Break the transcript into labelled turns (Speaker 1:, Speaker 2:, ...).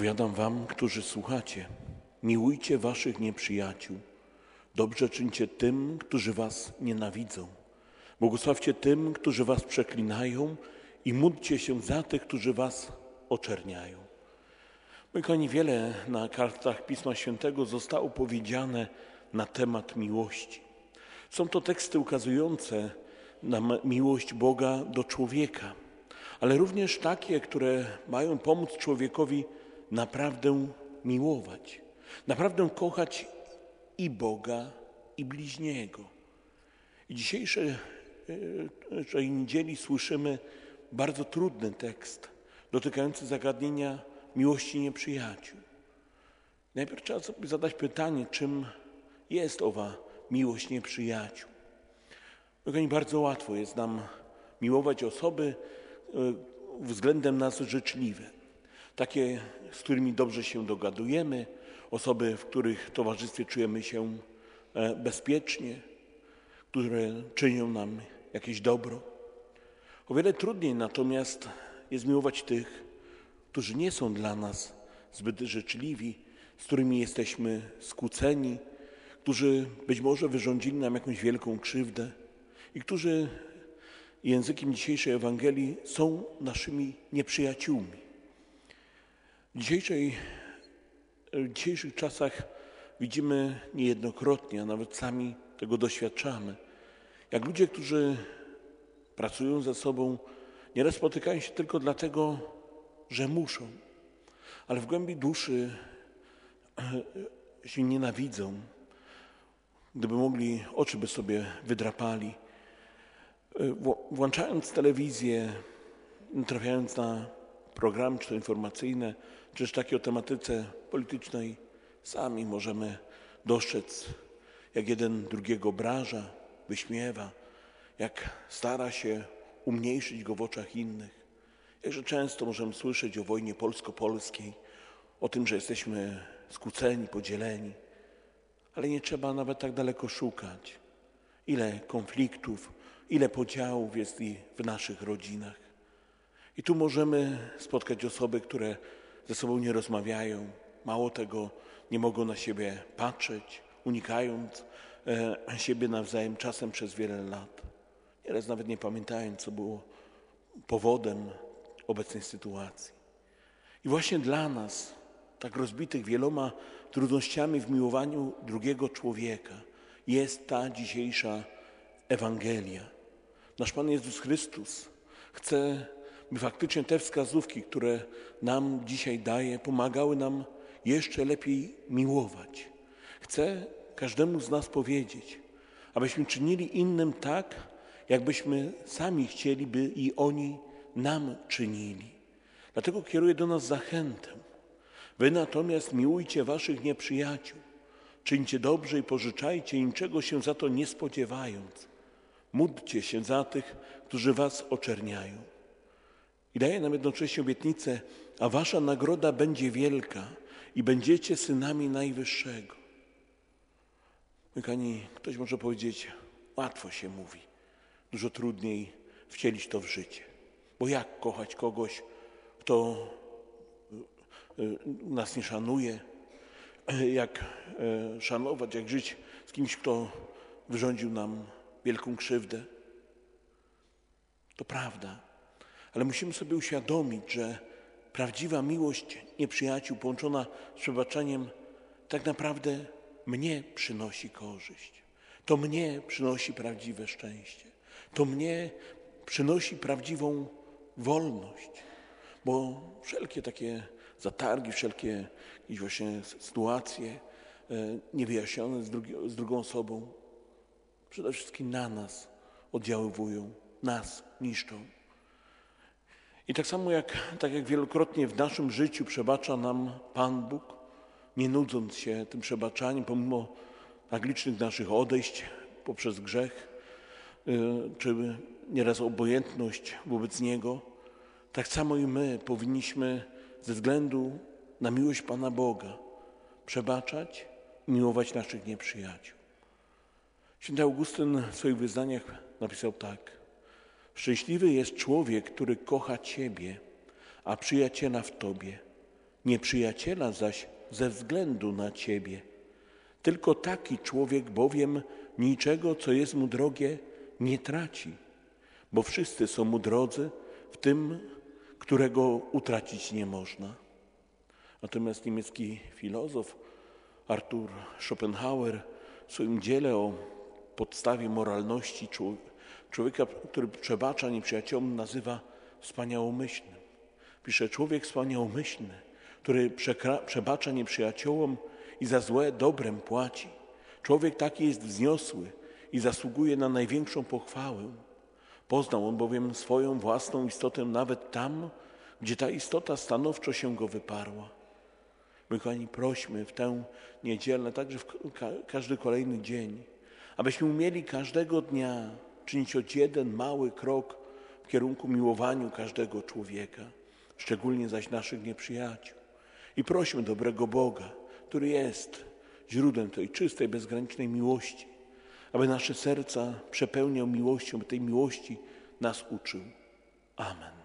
Speaker 1: Powiadam wam, którzy słuchacie, miłujcie waszych nieprzyjaciół, dobrze czyńcie tym, którzy was nienawidzą, błogosławcie tym, którzy was przeklinają i módlcie się za tych, którzy was oczerniają. Moi kochani, wiele na kartach Pisma Świętego zostało powiedziane na temat miłości. Są to teksty ukazujące nam miłość Boga do człowieka, ale również takie, które mają pomóc człowiekowi naprawdę miłować, naprawdę kochać i Boga, i bliźniego. I dzisiejszej niedzieli słyszymy bardzo trudny tekst dotykający zagadnienia miłości nieprzyjaciół. Najpierw trzeba sobie zadać pytanie, czym jest owa miłość nieprzyjaciół. Bardzo łatwo jest nam miłować osoby względem nas życzliwe. Takie, z którymi dobrze się dogadujemy, osoby, w których towarzystwie czujemy się bezpiecznie, które czynią nam jakieś dobro. O wiele trudniej natomiast jest miłować tych, którzy nie są dla nas zbyt życzliwi, z którymi jesteśmy skłóceni, którzy być może wyrządzili nam jakąś wielką krzywdę i którzy językiem dzisiejszej Ewangelii są naszymi nieprzyjaciółmi. W dzisiejszych czasach widzimy niejednokrotnie, a nawet sami tego doświadczamy, jak ludzie, którzy pracują ze sobą, nieraz spotykają się tylko dlatego, że muszą, ale w głębi duszy się nienawidzą. Gdyby mogli, oczy by sobie wydrapali. Włączając telewizję, trafiając na programy czy to informacyjne, czy też takie o tematyce politycznej, sami możemy dostrzec, jak jeden drugiego obraża, wyśmiewa, jak stara się umniejszyć go w oczach innych. Jakże często możemy słyszeć o wojnie polsko-polskiej, o tym, że jesteśmy skłóceni, podzieleni, ale nie trzeba nawet tak daleko szukać. Ile konfliktów, ile podziałów jest i w naszych rodzinach. I tu możemy spotkać osoby, które ze sobą nie rozmawiają, mało tego, nie mogą na siebie patrzeć, unikając siebie nawzajem czasem przez wiele lat. Nieraz nawet nie pamiętając, co było powodem obecnej sytuacji. I właśnie dla nas, tak rozbitych wieloma trudnościami w miłowaniu drugiego człowieka, jest ta dzisiejsza Ewangelia. Nasz Pan Jezus Chrystus chce, by faktycznie te wskazówki, które nam dzisiaj daje, pomagały nam jeszcze lepiej miłować. Chce każdemu z nas powiedzieć, abyśmy czynili innym tak, jakbyśmy sami chcieli, by i oni nam czynili. Dlatego kieruje do nas zachętę. Wy natomiast miłujcie waszych nieprzyjaciół. Czyńcie dobrze i pożyczajcie, niczego się za to nie spodziewając. Módlcie się za tych, którzy was oczerniają. I daje nam jednocześnie obietnicę, a wasza nagroda będzie wielka i będziecie synami Najwyższego. Kochani, ktoś może powiedzieć, łatwo się mówi, dużo trudniej wcielić to w życie. Bo jak kochać kogoś, kto nas nie szanuje? Jak szanować, jak żyć z kimś, kto wyrządził nam wielką krzywdę? To prawda, ale musimy sobie uświadomić, że prawdziwa miłość nieprzyjaciół połączona z przebaczaniem tak naprawdę mnie przynosi korzyść. To mnie przynosi prawdziwe szczęście. To mnie przynosi prawdziwą wolność. Bo wszelkie takie zatargi, wszelkie jakieś właśnie sytuacje niewyjaśnione z drugą osobą przede wszystkim na nas oddziaływują, nas niszczą. I tak samo tak jak wielokrotnie w naszym życiu przebacza nam Pan Bóg, nie nudząc się tym przebaczaniem, pomimo tak licznych naszych odejść poprzez grzech, czy nieraz obojętność wobec Niego, tak samo i my powinniśmy ze względu na miłość Pana Boga przebaczać i miłować naszych nieprzyjaciół. Święty Augustyn w swoich wyznaniach napisał tak: szczęśliwy jest człowiek, który kocha Ciebie, a przyjaciela w Tobie. nieprzyjaciela zaś ze względu na Ciebie. Tylko taki człowiek bowiem niczego, co jest mu drogie, nie traci, bo wszyscy są mu drodzy, w tym, którego utracić nie można. Natomiast niemiecki filozof Arthur Schopenhauer w swoim dziele o podstawie moralności człowieka, który przebacza nieprzyjaciołom, nazywa wspaniałomyślnym. Pisze: człowiek wspaniałomyślny, który przebacza nieprzyjaciołom i za złe dobrem płaci. Człowiek taki jest wzniosły i zasługuje na największą pochwałę. Poznał on bowiem swoją własną istotę nawet tam, gdzie ta istota stanowczo się go wyparła. My, kochani, prośmy w tę niedzielę, także w każdy kolejny dzień, abyśmy umieli każdego dnia czynić choć jeden mały krok w kierunku miłowaniu każdego człowieka, szczególnie zaś naszych nieprzyjaciół. I prośmy dobrego Boga, który jest źródłem tej czystej, bezgranicznej miłości, aby nasze serca przepełniał miłością, by tej miłości nas uczył. Amen.